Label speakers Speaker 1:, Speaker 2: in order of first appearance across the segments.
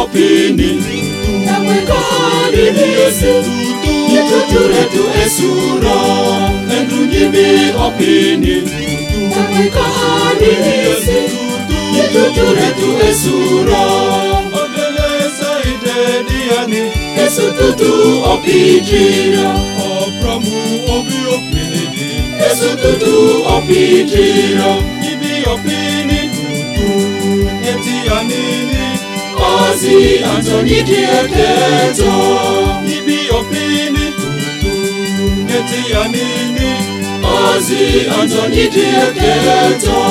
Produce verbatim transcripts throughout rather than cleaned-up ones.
Speaker 1: opini Yetuturetu esuro Endunyibi opini Yetuturetu esuro Obeleza idediani Esututu opijira Opramu obi opinidi Esututu opijira Ibi opini Yetianini Ozi Anthony Dieketo Ibi opini Yetianini Ozi Anthony Dieketo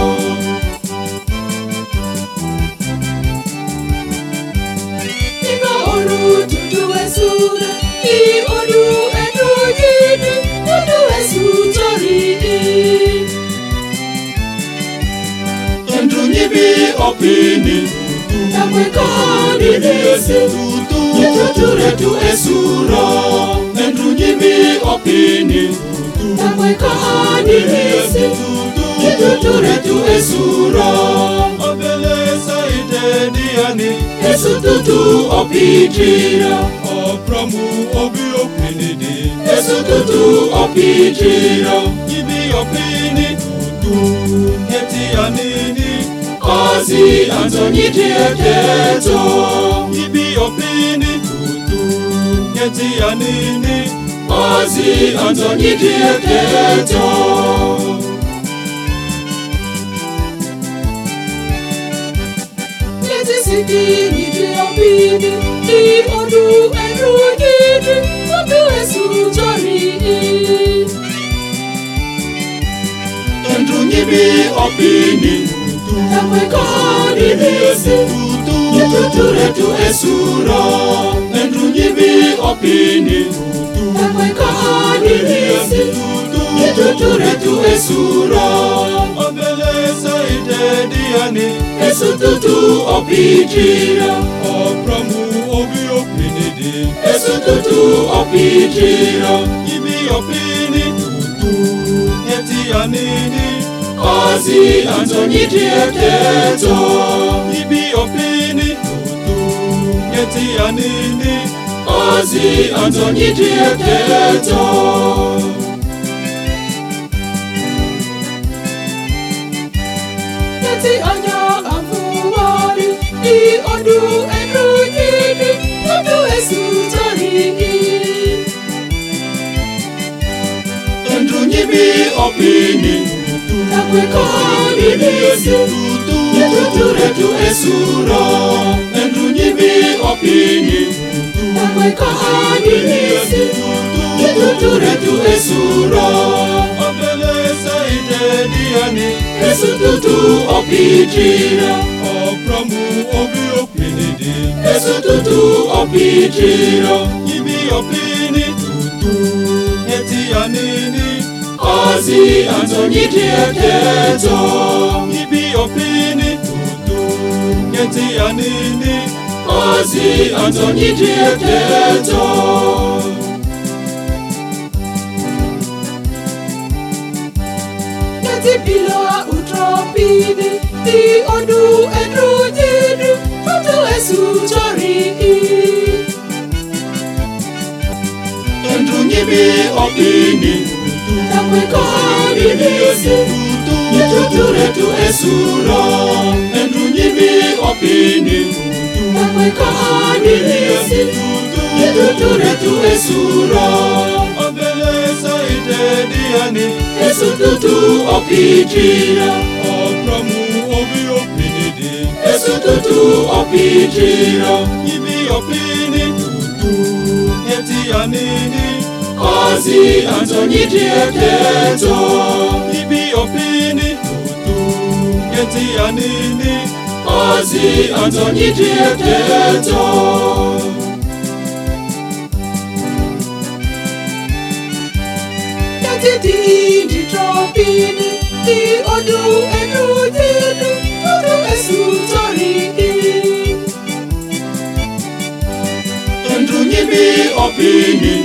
Speaker 1: Ika oru tutu esura I oru enu yidi Tutu esu toridi Endunyibi opini Yetuturetu esuro Endunyibi opini Yetuturetu esuro Obeleza idediani Esututu opijira Opramu obi opinidi Esututu opijira Ibi opini Yetianini Ozi Anthony Dieketo Ibi opini Yetianini Ozi Anthony Dieketo Yetisidi nidi opini Ni odu enu yidi Odu esu toridi Endunyibi opini Yetuturetu esuro Endunyibi opini Yetuturetu esuro Obeleza idediani Esututu opijira Opramu obi opinidi Esututu opijira Ibi opini Yetianini Ozi Anthony Dieketo Ibi opini Yetianini Ozi Anthony Dieketo Yeti anya afuwari I odu enu yidi Odu esu toridi Endunyibi opini Yetuturetu esuro Endunyibi opini Yetuturetu esuro Obeleza idediani Esututu opijira Opramu obi opinidi Esututu opijira Ibi opini Yetianini Ozi Anthony Dieketo Ibi opini Yetianini Ozi Anthony Dieketo Yeti bilo utropini Di odu enu yidi Tutu esu toridi Endunyibi opini Yetuturetu esuro Endunyibi opini Yetuturetu esuro Obeleza idediani Esututu opijira Opramu obi opinidi Esututu opijira Ibi opini Yetianini Ozi Anthony Dieketo Ibi opini Yetianini Ozi Anthony Dieketo Yetidi ndi tropini Di odu enu yidi Odu esu toridi Endunyibi opini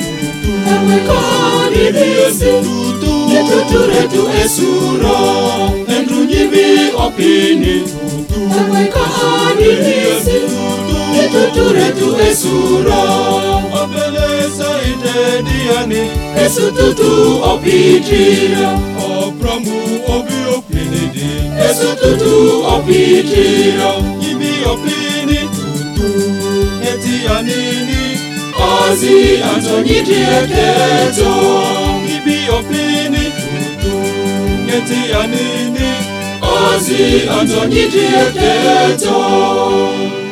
Speaker 1: Yetuturetu esuro Endunyibi opini
Speaker 2: yani
Speaker 1: esututu opitira
Speaker 2: opramu obi opinidi
Speaker 1: esututu opitira
Speaker 2: ibi opini tutu eti anini
Speaker 1: ozi antonyiti eketo
Speaker 2: ibi opini tutu eti anini
Speaker 1: ozi antonyiti eketo